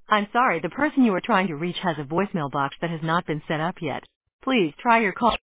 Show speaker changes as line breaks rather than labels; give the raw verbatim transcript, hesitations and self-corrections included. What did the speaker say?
I'm sorry, the person you are trying to reach has a voicemail box that has not been set up yet. Please try your call.